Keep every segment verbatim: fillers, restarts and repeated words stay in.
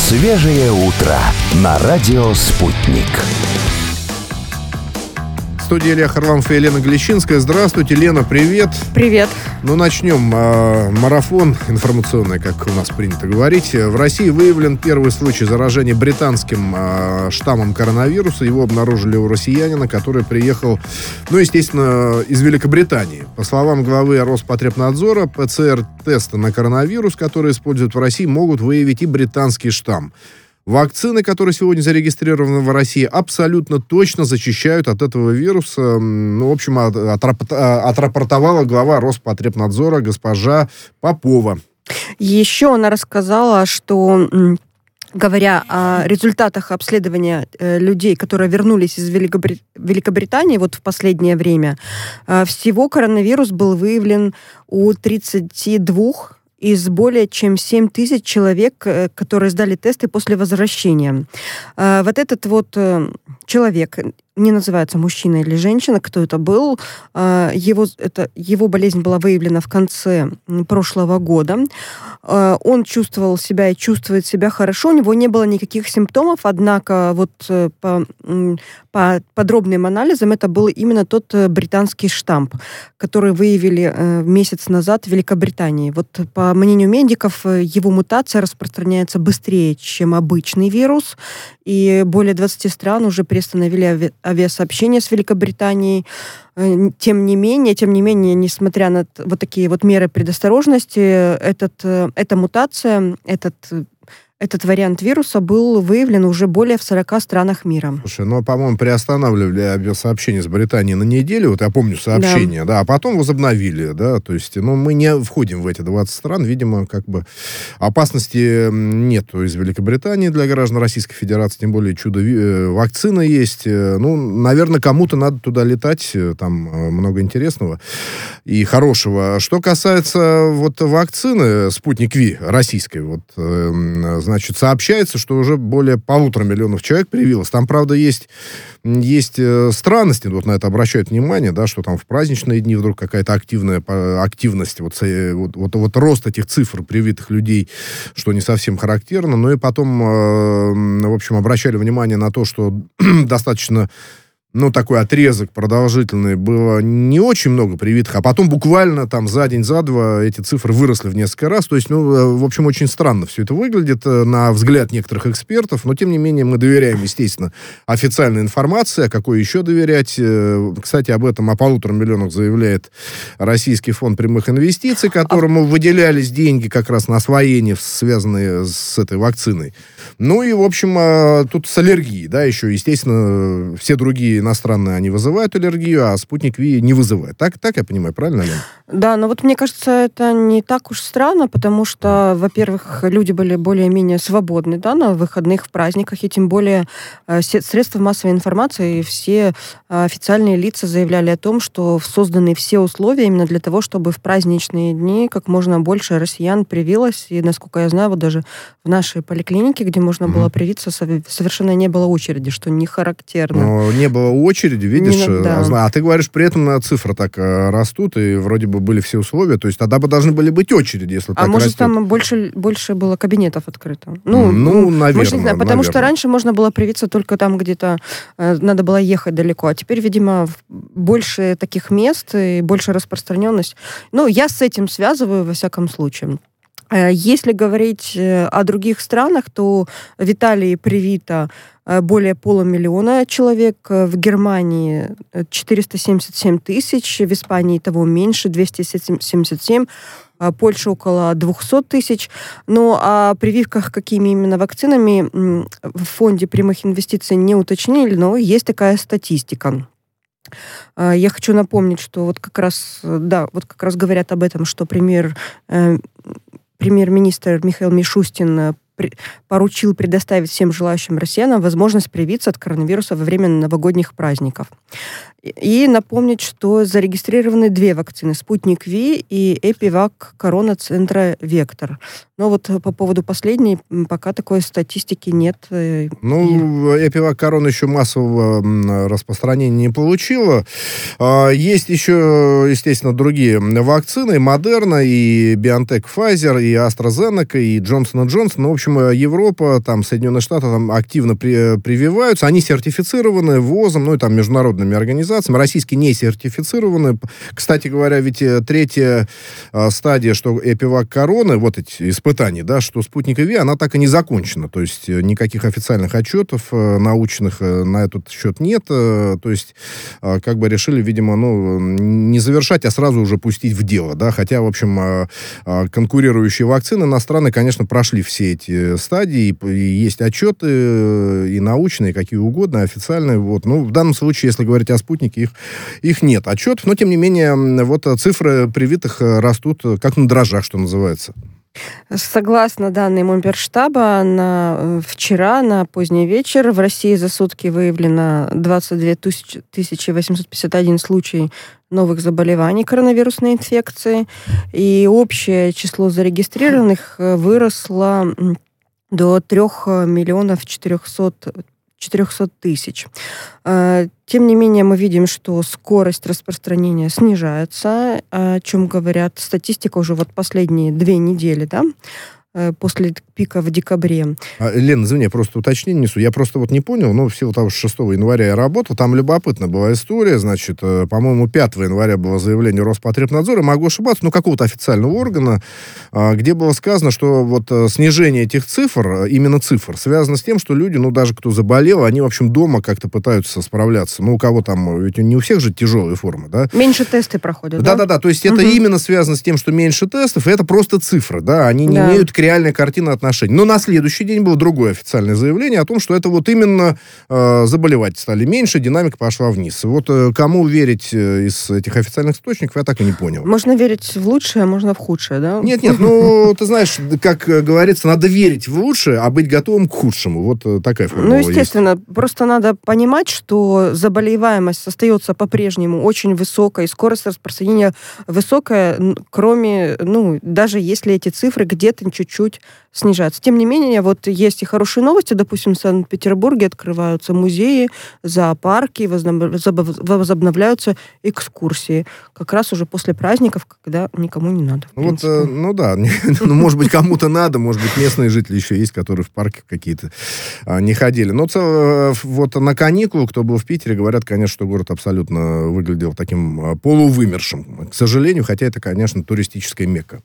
Свежее утро на радио «Спутник». В студии Илья Харламов и Елена Глещинская. Здравствуйте, Лена, привет. Привет. Ну, начнем. Э, марафон информационный, как у нас принято говорить. В России выявлен первый случай заражения британским э, штаммом коронавируса. Его обнаружили у россиянина, который приехал, ну, естественно, из Великобритании. По словам главы Роспотребнадзора, ПЦР-тесты на коронавирус, которые используют в России, могут выявить и британский штамм. Вакцины, которые сегодня зарегистрированы в России, абсолютно точно защищают от этого вируса. Ну, в общем, отрапортовала глава Роспотребнадзора госпожа Попова. Еще она рассказала, что, говоря о результатах обследования людей, которые вернулись из Великобри... Великобритании вот в последнее время, всего коронавирус был выявлен у тридцати двух из более чем семь тысяч человек, которые сдали тесты после возвращения. Вот этот вот человек, не называется мужчина или женщина, кто это был, его, это, его болезнь была выявлена в конце прошлого года. Он чувствовал себя и чувствует себя хорошо, у него не было никаких симптомов, однако вот по, по подробным анализам это был именно тот британский штамм, который выявили месяц назад в Великобритании. Вот по мнению медиков, его мутация распространяется быстрее, чем обычный вирус, и более двадцати стран уже приостановили ави- авиасообщение с Великобританией. Тем не менее, тем не менее, несмотря на вот такие вот меры предосторожности, этот, эта мутация, этот Этот вариант вируса был выявлен уже более в сорока странах мира. Слушай, ну, по-моему, приостанавливали авиасообщение с Британией на неделю, вот я помню сообщение, да, да а потом возобновили, да, то есть, ну, мы не входим в эти двадцать стран, видимо, как бы опасности нету из Великобритании для граждан Российской Федерации, тем более чудо-вакцина есть, ну, наверное, кому-то надо туда летать, там много интересного и хорошего. Что касается вот вакцины «Спутник Ви» российской, вот, значит, сообщается, что уже более полутора миллионов человек привилось. Там, правда, есть, есть странности, вот на это обращают внимание, да, что там в праздничные дни вдруг какая-то активная активность, вот, вот, вот, вот рост этих цифр привитых людей, что не совсем характерно. Ну и потом, э, в общем, обращали внимание на то, что достаточно... ну, такой отрезок продолжительный, было не очень много привитых, а потом буквально там за день, за два эти цифры выросли в несколько раз. То есть, ну, в общем, очень странно все это выглядит на взгляд некоторых экспертов, но, тем не менее, мы доверяем, естественно, официальной информации. А какой еще доверять? Кстати, об этом, о полутора миллионах заявляет Российский фонд прямых инвестиций, которому выделялись деньги как раз на освоение, связанные с этой вакциной. Ну и, в общем, тут с аллергией, да, еще, естественно, все другие иностранные, они вызывают аллергию, а «Спутник Ви» не вызывает. Так, так я понимаю, правильно, Лена? Да, но вот мне кажется, это не так уж странно, потому что, во-первых, люди были более-менее свободны, да, на выходных, в праздниках, и тем более э, средства массовой информации, все э, официальные лица заявляли о том, что созданы все условия именно для того, чтобы в праздничные дни как можно больше россиян привилось, и, насколько я знаю, вот даже в нашей поликлинике, где можно mm-hmm. было привиться, совершенно не было очереди, что не характерно. Но не было очереди, видишь, не, да. а, а ты говоришь, при этом цифры так а, растут, и вроде бы были все условия, то есть тогда бы должны были быть очереди, если а так может, растет. Там больше, больше было кабинетов открыто? Ну, ну наверное. Может, не знаю, потому наверное. что раньше можно было привиться только там, где-то э, надо было ехать далеко, а теперь, видимо, больше таких мест и больше распространенность. Ну, я с этим связываю, во всяком случае. Если говорить о других странах, то в Италии привито более полумиллиона человек, в Германии четыреста семьдесят семь тысяч, в Испании того меньше, двести семьдесят семь, Польша около двести тысяч. Ну, о прививках, какими именно вакцинами, в фонде прямых инвестиций не уточнили, но есть такая статистика. Я хочу напомнить, что вот как раз, да, вот как раз говорят об этом, что премьер, э, премьер-министр Михаил Мишустин при, поручил предоставить всем желающим россиянам возможность привиться от коронавируса во время новогодних праздников. И напомнить, что зарегистрированы две вакцины: «Спутник Ви» и «Эпивак» Корона Центра «Вектор». Но вот по поводу последней пока такой статистики нет. Ну, и... «Эпивак» Корона еще массового распространения не получила. Есть еще, естественно, другие вакцины: Модерна, и BioNTech Pfizer, и AstraZeneca, и Johnson энд Johnson. Ну, в общем, общем, Европа, там, Соединенные Штаты там активно при, прививаются. Они сертифицированы ВОЗом, ну, и там, международными организациями. Российские не сертифицированы. Кстати говоря, ведь третья а, стадия, что эпивак короны, вот эти испытания, да, что спутник Ви, она так и не закончена. То есть никаких официальных отчетов а, научных а, на этот счет нет. А, то есть а, как бы решили, видимо, ну, не завершать, а сразу уже пустить в дело, да. Хотя, в общем, а, а, конкурирующие вакцины иностранные, конечно, прошли все эти стадии, и есть отчеты и научные, какие угодно, официальные. Вот. Ну, в данном случае, если говорить о спутнике, их, их нет отчетов, но, тем не менее, вот цифры привитых растут как на дрожжах, что называется. Согласно данным Минштаба, на, вчера на поздний вечер в России за сутки выявлено двадцать две тысячи восемьсот пятьдесят один случай новых заболеваний коронавирусной инфекции, и общее число зарегистрированных выросло до трех миллионов четырехсот тысяч. Тем не менее, мы видим, что скорость распространения снижается, о чем говорят статистика уже вот последние две недели, да, после пика в декабре. А, Лен, извини, я просто уточнение несу. Я просто вот не понял, но в силу того, что шестого января я работал, там любопытная была история, значит, по-моему, пятого января было заявление Роспотребнадзора, могу ошибаться, ну, какого-то официального органа, где было сказано, что вот снижение этих цифр, именно цифр, связано с тем, что люди, ну, даже кто заболел, они, в общем, дома как-то пытаются справляться. Ну, у кого там, ведь не у всех же тяжелые формы, да? Меньше тесты проходят, да? Да-да-да, то есть угу. это именно связано с тем, что меньше тестов, и это просто цифры, да, они не да. имеют реальная картина отношений. Но на следующий день было другое официальное заявление о том, что это вот именно э, заболевать стали меньше, динамика пошла вниз. Вот э, кому верить э, из этих официальных источников, я так и не понял. Можно верить в лучшее, а можно в худшее, да? Нет-нет, ну, ты знаешь, как говорится, надо верить в лучшее, а быть готовым к худшему. Вот э, такая формула есть. Ну, естественно, просто надо понимать, что заболеваемость остается по-прежнему очень высокой, скорость распространения высокая, кроме, ну, даже если эти цифры где-то чуть-чуть снижаться. Тем не менее, вот есть и хорошие новости. Допустим, в Санкт-Петербурге открываются музеи, зоопарки, возобновляются экскурсии. Как раз уже после праздников, когда никому не надо. Вот, э, ну да, ну, может быть, кому-то надо, может быть, местные жители еще есть, которые в парки какие-то а, не ходили. Но э, вот на каникулы, кто был в Питере, говорят, конечно, что город абсолютно выглядел таким полувымершим. К сожалению, хотя это, конечно, туристическая Мекка.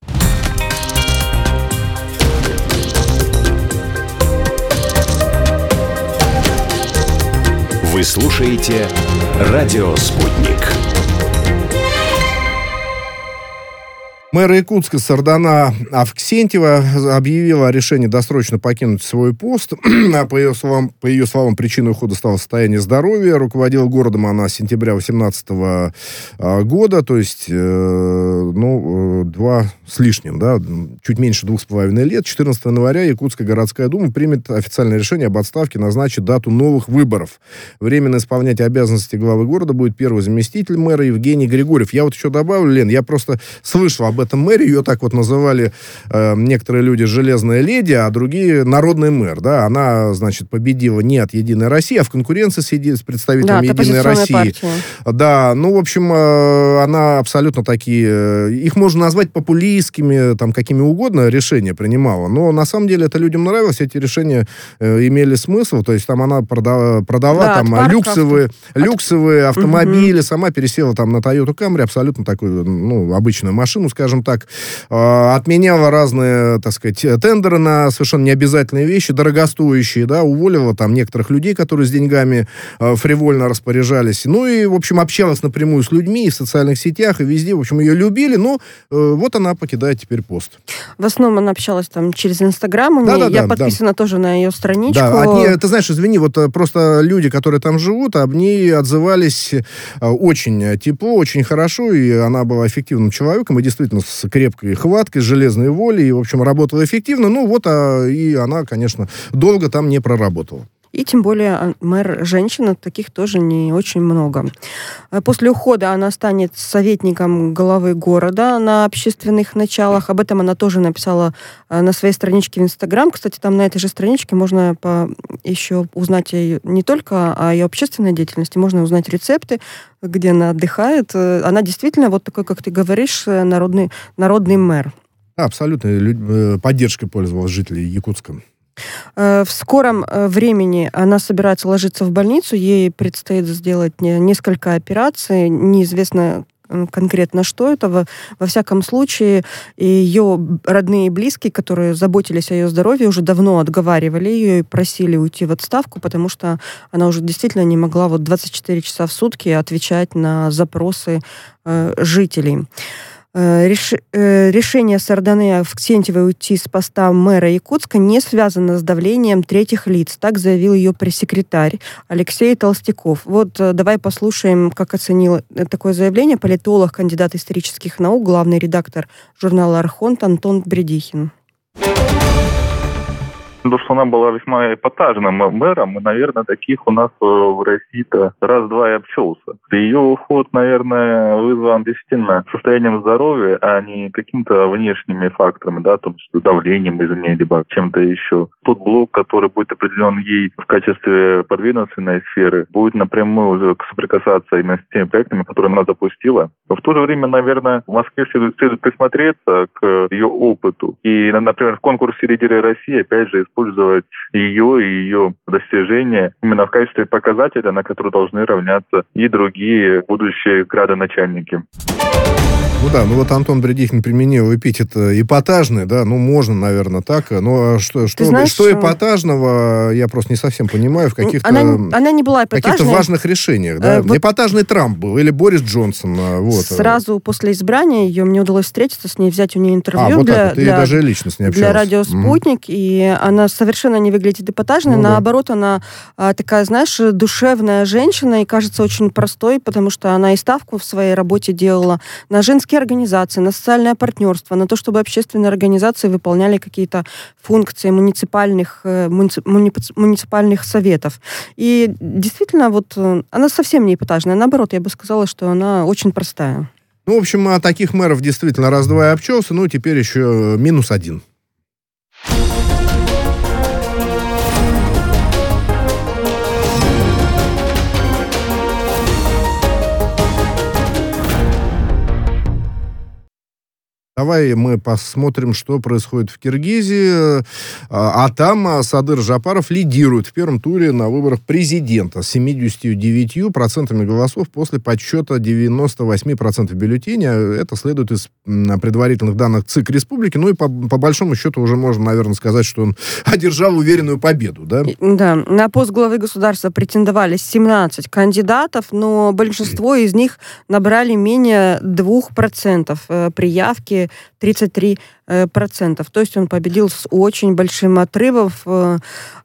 Вы слушаете «Радио Спутник». Мэр Якутска Сардана Авксентьева объявила о решении досрочно покинуть свой пост. По ее словам, по ее словам, причиной ухода стало состояние здоровья. Руководила городом она с сентября две тысячи восемнадцатого года, то есть, э, ну, два с лишним, да, чуть меньше двух с половиной лет. четырнадцатого января Якутская городская дума примет официальное решение об отставке, назначит дату новых выборов. Временно исполнять обязанности главы города будет первый заместитель мэра Евгений Григорьев. Я вот еще добавлю, Лен, я просто слышал об этом мэре, ее так вот называли э, некоторые люди «железная леди», а другие «народный мэр», да, она, значит, победила не от «Единой России», а в конкуренции с, еди... с представителем да, «Единой России». Партия. Да, ну, в общем, э, она абсолютно такие, э, их можно назвать популистскими, там, какими угодно решения принимала, но на самом деле это людям нравилось, эти решения э, имели смысл, то есть там она продала, продала да, там люксовые, авто... люксовые от... автомобили, угу. сама пересела там на Toyota Camry, абсолютно такую, ну, обычную машину, скажем так, отменяла разные, так сказать, тендеры на совершенно необязательные вещи, дорогостоящие, да, уволила там некоторых людей, которые с деньгами фривольно распоряжались. Ну и, в общем, общалась напрямую с людьми и в социальных сетях, и везде, в общем, ее любили, но вот она покидает теперь пост. В основном она общалась там через Инстаграм, да, да, я да, подписана да. тоже на ее страничку. Да, от нее, ты знаешь, извини, вот просто люди, которые там живут, об ней отзывались очень тепло, очень хорошо, и она была эффективным человеком, и действительно с крепкой хваткой, с железной волей, и, в общем, работала эффективно. Ну, вот, а, и она, конечно, долго там не проработала. И тем более мэр женщина, таких тоже не очень много. После ухода она станет советником главы города на общественных началах. Об этом она тоже написала на своей страничке в Инстаграм. Кстати, там на этой же страничке можно по... еще узнать ее, не только о ее общественной деятельности, можно узнать рецепты, где она отдыхает. Она действительно вот такой, как ты говоришь, народный, народный мэр. Абсолютно поддержкой пользовалась жителей Якутска. В скором времени она собирается ложиться в больницу, ей предстоит сделать несколько операций, неизвестно конкретно что это. Во, во всяком случае, ее родные и близкие, которые заботились о ее здоровье, уже давно отговаривали ее и просили уйти в отставку, потому что она уже действительно не могла вот двадцать четыре часа в сутки отвечать на запросы э, жителей. Реш... Решение Сардане Авксентьевой уйти с поста мэра Якутска не связано с давлением третьих лиц, так заявил ее пресс-секретарь Алексей Толстяков. Вот давай послушаем, как оценил такое заявление политолог, кандидат исторических наук, главный редактор журнала «Архонт» Антон Бредихин. То, что она была весьма эпатажным мэром, и, наверное, таких у нас в России-то раз-два и обчелся. Ее уход, наверное, вызван действительно состоянием здоровья, а не какими-то внешними факторами, да, том, что давлением извне, либо чем-то еще. Тот блок, который будет определен ей в качестве подведомственной сферы, будет напрямую уже соприкасаться именно с теми проектами, которые она запустила. Но в то же время, наверное, в Москве следует, следует присмотреться к ее опыту. И, например, в конкурсе «Лидеры России», опять же, использовать ее и ее достижения именно в качестве показателя, на который должны равняться и другие будущие градоначальники. Ну да, ну вот Антон Бредихин применил эпитет эпатажный, да, ну можно, наверное, так, но что, что, знаешь, что эпатажного, я просто не совсем понимаю, в каких-то, она, она не была каких-то важных решениях, да, э, вот эпатажный Трамп был или Борис Джонсон, вот. Сразу после избрания ее, мне удалось встретиться с ней, взять у нее интервью а, вот для, так, ты для, даже лично с ней для радио «Спутник», mm-hmm. и она совершенно не выглядит эпатажной, ну, наоборот, да. она а, такая, знаешь, душевная женщина, и кажется очень простой, потому что она и ставку в своей работе делала на женские организации, на социальное партнерство, на то, чтобы общественные организации выполняли какие-то функции муниципальных, муниципальных советов. И действительно, вот она совсем не эпатажная. Наоборот, я бы сказала, что она очень простая. Ну, в общем, от таких мэров действительно раз-два и обчелся, ну, теперь еще минус один. Давай мы посмотрим, что происходит в Киргизии. А там Садыр Жапаров лидирует в первом туре на выборах президента с семьдесят девять процентов голосов после подсчета девяносто восемь процентов бюллетеней. Это следует из предварительных данных ЦИК Республики. Ну и по, по большому счету уже можно, наверное, сказать, что он одержал уверенную победу, да? Да. На пост главы государства претендовали семнадцать кандидатов, но большинство из них набрали менее двух процентов при явке тридцать три процента. То есть он победил с очень большим отрывом.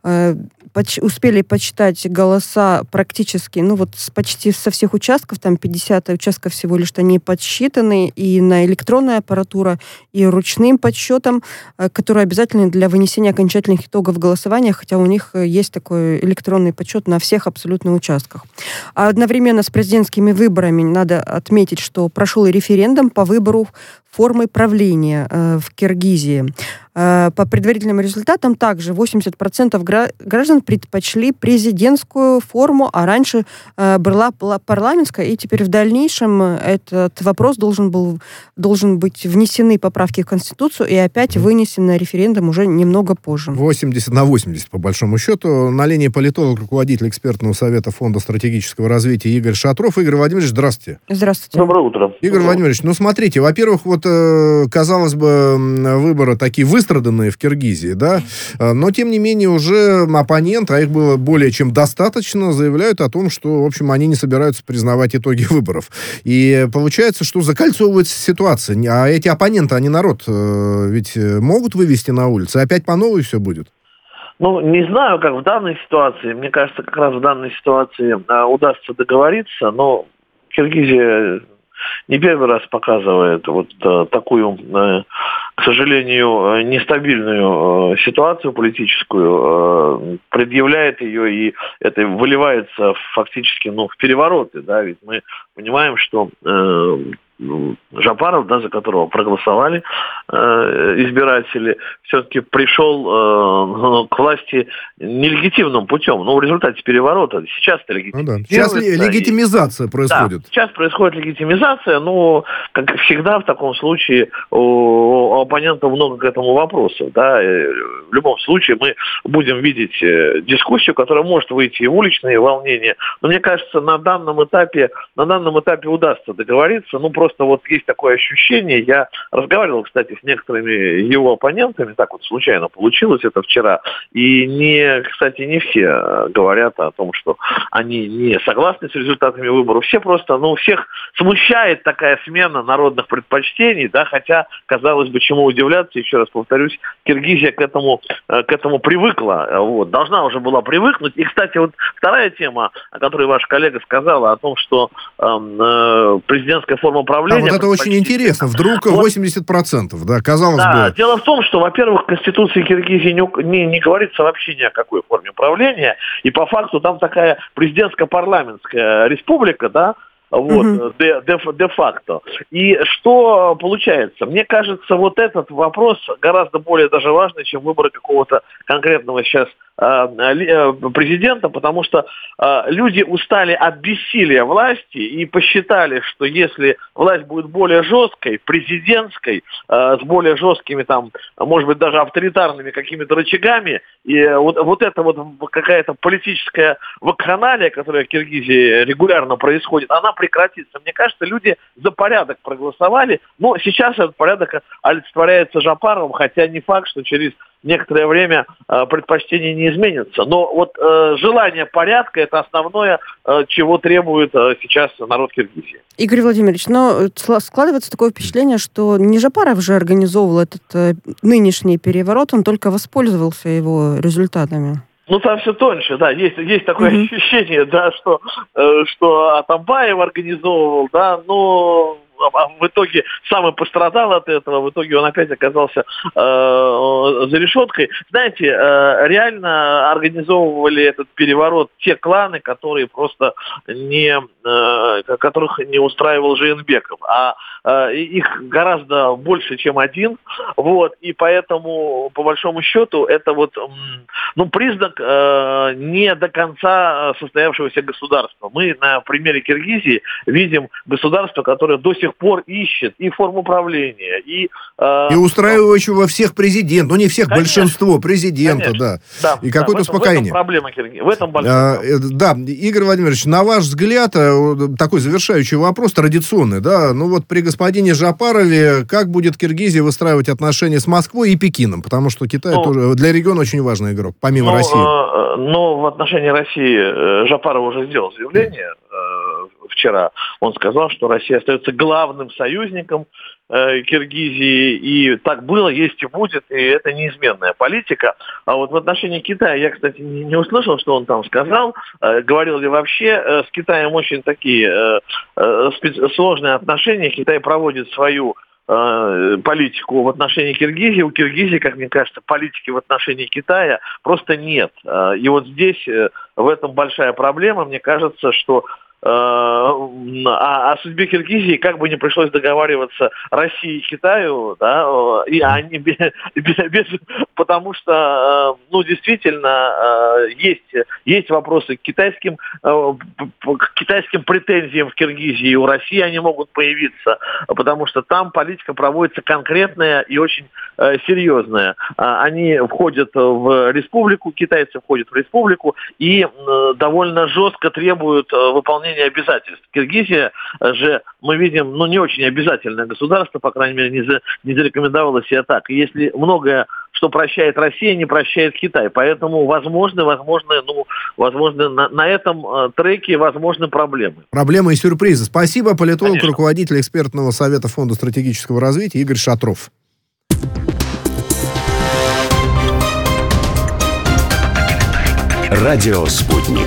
Успели подсчитать голоса практически, ну вот почти со всех участков, там пятьдесят участков всего лишь они подсчитаны, и на электронная аппаратура, и ручным подсчетом, который обязательный для вынесения окончательных итогов голосования, хотя у них есть такой электронный подсчет на всех абсолютно участках. А одновременно с президентскими выборами надо отметить, что прошел и референдум по выбору формы правления э, в Киргизии. Э, по предварительным результатам также восемьдесят процентов гра- граждан предпочли президентскую форму, а раньше э, была парламентская, и теперь в дальнейшем этот вопрос должен был должен быть внесены поправки в Конституцию и опять вынесен на референдум уже немного позже. восемьдесят на восемьдесят, по большому счету. На линии политолог, руководитель экспертного совета Фонда стратегического развития Игорь Шатров. Игорь Владимирович, здравствуйте. Здравствуйте. Доброе утро. Игорь Владимирович, ну смотрите, во-первых, вот казалось бы, выборы такие выстраданные в Киргизии, да, но, тем не менее, уже оппоненты, а их было более чем достаточно, заявляют о том, что, в общем, они не собираются признавать итоги выборов. И получается, что закольцовывается ситуация. А эти оппоненты, они народ ведь могут вывести на улицу, и опять по новой все будет? Ну, не знаю, как в данной ситуации. Мне кажется, как раз в данной ситуации а, удастся договориться, но Киргизия не первый раз показывает вот а, такую, а, к сожалению, нестабильную а, ситуацию политическую, а, предъявляет ее, и это выливается фактически ну, в перевороты. Да? Ведь мы понимаем, что а, Жапаров, да, за которого проголосовали э, избиратели, все-таки пришел э, к власти нелегитимным путем. Но в результате переворота сейчас это легитимизация. Ну, да. Сейчас легитимизация и, происходит. Да, сейчас происходит легитимизация, но, как всегда, в таком случае у, у оппонентов много к этому вопросов. Да. В любом случае мы будем видеть дискуссию, которая может выйти и в уличные волнения. Но мне кажется, на данном этапе, на данном этапе удастся договориться. Ну, просто вот есть такое ощущение. Я разговаривал, кстати, с некоторыми его оппонентами, так вот случайно получилось это вчера. И, не, кстати, не все говорят о том, что они не согласны с результатами выборов. Все просто, ну, всех смущает такая смена народных предпочтений, да, хотя, казалось бы, чему удивляться, еще раз повторюсь, Киргизия к этому, к этому привыкла, вот, должна уже была привыкнуть. И, кстати, вот вторая тема, о которой ваша коллега сказала, о том, что э, президентская форма правления... А вот это очень интересно, вдруг восемьдесят процентов, да, казалось да, бы... Дело в том, что, во-первых, в Конституции Киргизии не, не, не говорится вообще ни о какой форме правления, и по факту там такая президентско-парламентская республика, да, вот, mm-hmm. де, де, де-факто. И что получается? Мне кажется, вот этот вопрос гораздо более даже важный, чем выборы какого-то конкретного сейчас президента, потому что э, люди устали от бессилия власти и посчитали, что если власть будет более жесткой, президентской, э, с более жесткими, там, может быть, даже авторитарными какими-то рычагами, и вот, вот эта вот какая-то политическая вакханалия, которая в Киргизии регулярно происходит, она прекратится. Мне кажется, люди за порядок проголосовали, но сейчас этот порядок олицетворяется Жапаровым, хотя не факт, что через некоторое время э, предпочтения не изменятся. Но вот э, желание порядка – это основное, э, чего требует э, сейчас народ Киргизии. Игорь Владимирович, но складывается такое впечатление, что не Жапаров же организовывал этот э, нынешний переворот, он только воспользовался его результатами. Ну, там все тоньше, да, есть, есть такое mm-hmm. ощущение, да, что, э, что Атамбаев организовывал, да, но... А в итоге сам и пострадал от этого, в итоге он опять оказался э, за решеткой. Знаете, э, реально организовывали этот переворот те кланы, которые просто не, э, которых не устраивал Жээнбеков, а э, их гораздо больше, чем один, вот, и поэтому, по большому счету, это вот, ну, признак э, не до конца состоявшегося государства. Мы на примере Киргизии видим государство, которое до сих пор ищет и форму правления, и... Э, и устраивающего всех президента, ну не всех, конечно, большинство президента, да. да. И какое-то да, успокоение. В этом проблема Киргизии, в этом большая а, Да, Игорь Владимирович, на ваш взгляд, такой завершающий вопрос, традиционный, да, ну вот при господине Жапарове, как будет Киргизия выстраивать отношения с Москвой и Пекином? Потому что Китай ну, тоже для региона очень важный игрок, помимо ну, России. Э, но в отношении России Жапаров уже сделал заявление вчера. Он сказал, что Россия остается главным союзником э, Киргизии, и так было, есть и будет, и это неизменная политика. А вот в отношении Китая, я, кстати, не, не услышал, что он там сказал, э, говорил ли вообще. Э, с Китаем очень такие э, э, специ- сложные отношения. Китай проводит свою э, политику в отношении Киргизии. У Киргизии, как мне кажется, политики в отношении Китая просто нет. Э, и вот здесь, э, в этом большая проблема. Мне кажется, что о, о судьбе Киргизии как бы не пришлось договариваться России и Китаю, да, и они без, без, без, потому что, ну, действительно, есть, есть вопросы к китайским, к китайским претензиям в Киргизии, у России они могут появиться, потому что там политика проводится конкретная и очень серьезная. Они входят в республику, китайцы входят в республику и довольно жестко требуют выполнения обязательств. Киргизия же, мы видим, ну, не очень обязательное государство, по крайней мере, не, за, не зарекомендовало себя так. И если многое, что прощает Россия, не прощает Китай. Поэтому возможны, возможны, ну, возможно, на, на этом э, треке возможны проблемы. Проблемы и сюрпризы. Спасибо. Политолог, Конечно. Руководитель экспертного совета Фонда стратегического развития Игорь Шатров. Радио «Спутник».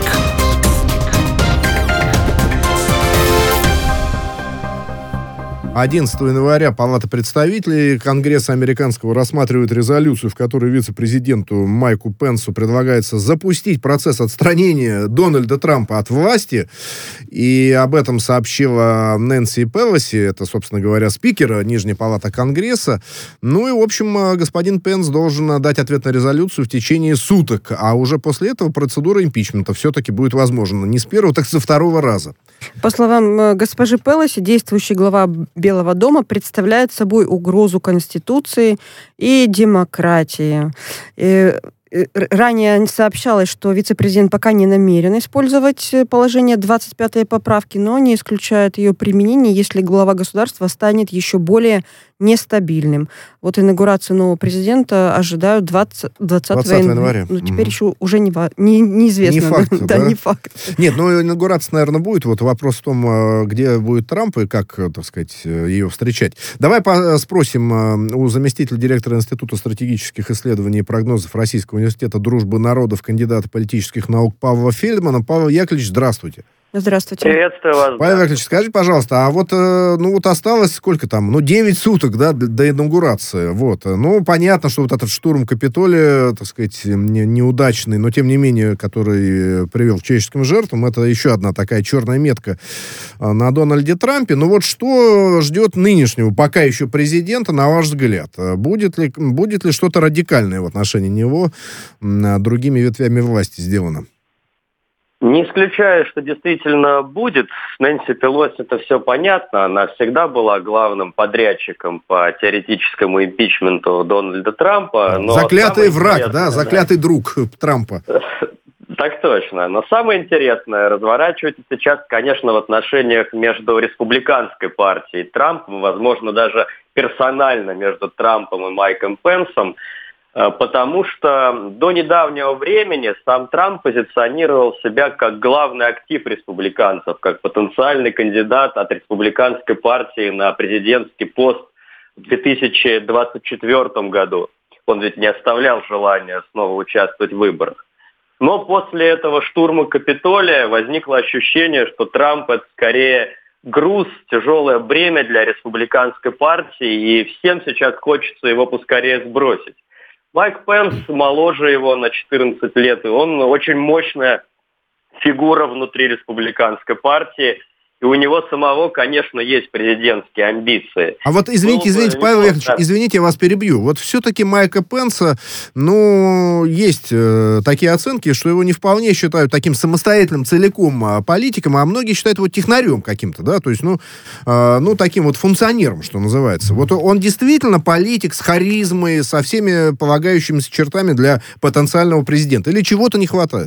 одиннадцатого января Палата представителей Конгресса американского рассматривает резолюцию, в которой вице-президенту Майку Пенсу предлагается запустить процесс отстранения Дональда Трампа от власти. И об этом сообщила Нэнси Пелоси, это, собственно говоря, спикер Нижней Палаты Конгресса. Ну и, в общем, господин Пенс должен дать ответ на резолюцию в течение суток. А уже после этого процедура импичмента все-таки будет возможна. Не с первого, так со второго раза. По словам госпожи Пелоси, действующий глава Белого дома представляет собой угрозу Конституции и демократии. И ранее сообщалось, что вице-президент пока не намерен использовать положение двадцать пятой поправки, но не исключает ее применение, если глава государства станет еще более нестабильным. Вот инаугурацию нового президента ожидают двадцатого января. Ну, теперь угу. еще уже не, не, неизвестно. Не факт, да? Да, не факт. Нет, ну, инаугурация, наверное, будет. Вот вопрос в том, где будет Трамп и как, так сказать, ее встречать. Давай спросим у заместителя директора Института стратегических исследований и прогнозов Российского университета дружбы народов, кандидата политических наук Павла Фельдмана. Павел Яковлевич, здравствуйте. Здравствуйте. Приветствую вас. Павел Яковлевич, скажите, пожалуйста, а вот, ну, вот осталось сколько там? Ну, девять суток, да, до инаугурации. Вот. Ну, понятно, что вот этот штурм Капитолия, так сказать, не, неудачный, но, тем не менее, который привел к человеческим жертвам, это еще одна такая черная метка на Дональде Трампе. Ну, вот что ждет нынешнего, пока еще президента, на ваш взгляд? Будет ли, будет ли что-то радикальное в отношении него другими ветвями власти сделано? Не исключаю, что действительно будет. С Нэнси Пелоси это все понятно. Она всегда была главным подрядчиком по теоретическому импичменту Дональда Трампа. Но заклятый враг, да? Заклятый да. друг Трампа. Так точно. Но самое интересное разворачивается сейчас, конечно, в отношениях между республиканской партией Трампа, возможно, даже персонально между Трампом и Майком Пенсом. Потому что до недавнего времени сам Трамп позиционировал себя как главный актив республиканцев, как потенциальный кандидат от республиканской партии на президентский пост в две тысячи двадцать четвёртом году. Он ведь не оставлял желания снова участвовать в выборах. Но после этого штурма Капитолия возникло ощущение, что Трамп — это скорее груз, тяжелое бремя для республиканской партии, и всем сейчас хочется его поскорее сбросить. Майк Пенс моложе его на четырнадцать лет, и он очень мощная фигура внутри республиканской партии. И у него самого, конечно, есть президентские амбиции. А вот, извините, извините, Павел Яковлевич, да. извините, я вас перебью. Вот все-таки Майка Пенса, ну, есть э, такие оценки, что его не вполне считают таким самостоятельным целиком э, политиком, а многие считают его технарем каким-то, да, то есть, ну, э, ну, таким вот функционером, что называется. Вот он действительно политик с харизмой, со всеми полагающимися чертами для потенциального президента. Или чего-то не хватает?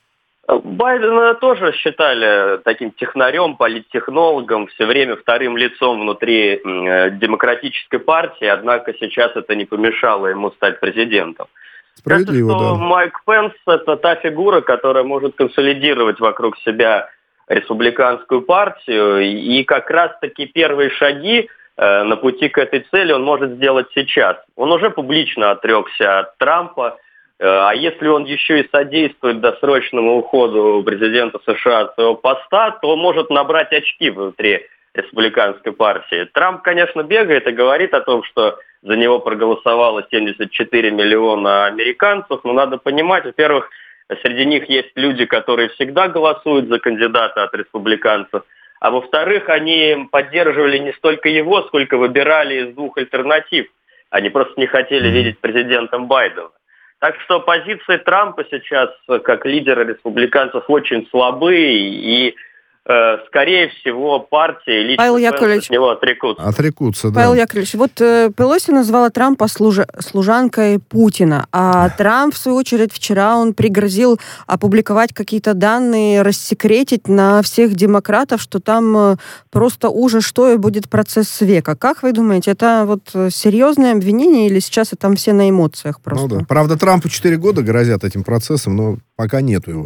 Байдена тоже считали таким технарем, политтехнологом, все время вторым лицом внутри э, демократической партии, однако сейчас это не помешало ему стать президентом. Справедливо, Кажется, что да. Майк Пенс — это та фигура, которая может консолидировать вокруг себя республиканскую партию, и как раз-таки первые шаги э, на пути к этой цели он может сделать сейчас. Он уже публично отрекся от Трампа. А если он еще и содействует досрочному уходу президента США от своего поста, то может набрать очки внутри республиканской партии. Трамп, конечно, бегает и говорит о том, что за него проголосовало семьдесят четыре миллиона американцев, но надо понимать, во-первых, среди них есть люди, которые всегда голосуют за кандидата от республиканцев, а во-вторых, они поддерживали не столько его, сколько выбирали из двух альтернатив. Они просто не хотели видеть президентом Байдена. Так что позиции Трампа сейчас, как лидера республиканцев, очень слабые, и, э, скорее всего, партия лично от него отрекутся. Отрекутся, да. Павел Яковлевич, вот э, Пелоси назвала Трампа служа- служанкой Путина, а Трамп, в свою очередь, вчера он пригрозил опубликовать какие-то данные, рассекретить на всех демократов, что там э, просто ужас, что и будет процесс века. Как вы думаете, это вот серьезное обвинение или сейчас это там все на эмоциях просто? Ну да. Правда, Трампу четыре года грозят этим процессом, но пока нету его.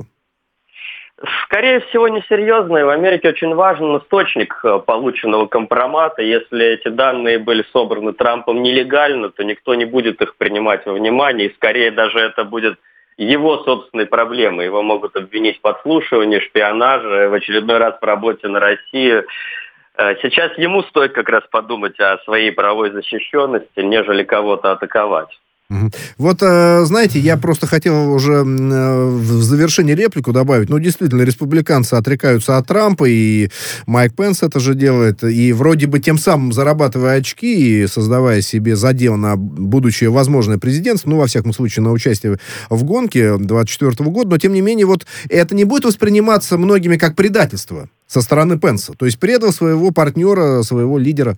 Скорее всего, несерьезно. И в Америке очень важен источник полученного компромата. Если эти данные были собраны Трампом нелегально, то никто не будет их принимать во внимание. И скорее даже это будет его собственной проблемой. Его могут обвинить в подслушивании, шпионаже, в очередной раз в работе на Россию. Сейчас ему стоит как раз подумать о своей правовой защищенности, нежели кого-то атаковать. Вот, знаете, я просто хотел уже в завершении реплику добавить. Ну, действительно, республиканцы отрекаются от Трампа, и Майк Пенс это же делает, и вроде бы тем самым зарабатывая очки и создавая себе задел на будущее возможное президентство, ну, во всяком случае, на участие в гонке двадцать четвёртого года, но, тем не менее, вот это не будет восприниматься многими как предательство со стороны Пенса. То есть предал своего партнера, своего лидера.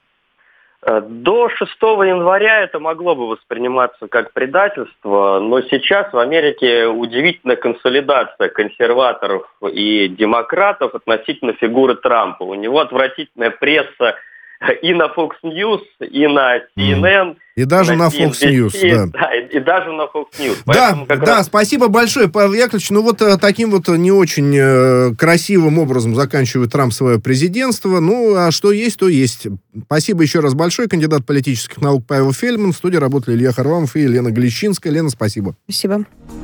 До шестого января это могло бы восприниматься как предательство, но сейчас в Америке удивительная консолидация консерваторов и демократов относительно фигуры Трампа. У него отвратительная пресса и на Fox News, и на си эн эн. И даже на, на Fox News, да. Да, и, и даже на Fox News. Да, да, раз... спасибо большое, Павел Яковлевич. Ну вот таким вот не очень э, красивым образом заканчивает Трамп свое президентство. Ну, а что есть, то есть. Спасибо еще раз большое. Кандидат политических наук Павел Фельдман. В студии работали Илья Харламов и Лена Глещинская. Лена, спасибо. Спасибо.